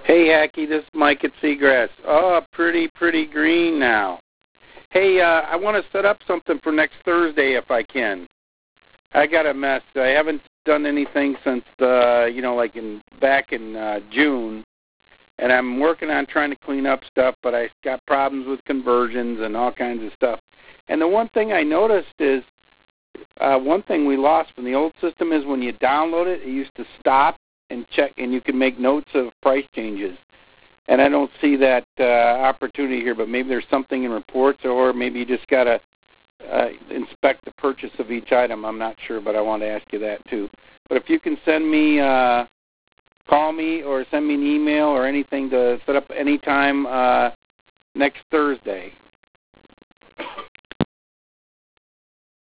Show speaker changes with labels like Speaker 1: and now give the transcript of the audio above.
Speaker 1: Hey, Hacky, this is Mike at Seagrass. Oh, pretty green now. Hey, I want to set up something for next Thursday if I can. I got a mess. I haven't done anything since back in June, and I'm working on trying to clean up stuff, but I got problems with conversions and all kinds of stuff. And the one thing I noticed is one thing we lost from the old system is when you download it, it used to stop and check, and you can make notes of price changes. And I don't see that opportunity here, but maybe there's something in reports, or maybe you just got to inspect the purchase of each item. I'm not sure, but I want to ask you that too. But if you can send me, call me or send me an email or anything to set up any time next Thursday,